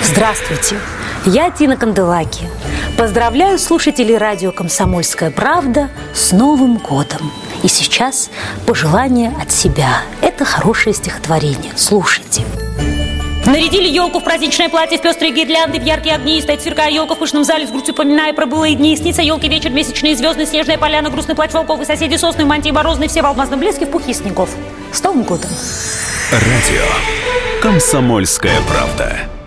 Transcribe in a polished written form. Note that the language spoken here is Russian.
Здравствуйте, я Тина Канделаки. Поздравляю слушателей радио «Комсомольская правда» с Новым годом. И сейчас пожелание от себя. Это хорошее стихотворение. Слушайте. Нарядили елку в праздничное платье, в пестрые гирлянды, в яркие огни, и стоит сверкая елка в пышном зале, с грустью поминая про былые дни. Снится елки вечер, месячные звездные, снежная поляна, грустный плач волков, и соседи сосны, мантии морозные, все в алмазном блеске, в пухе снегов. С Новым годом! Радио «Комсомольская правда».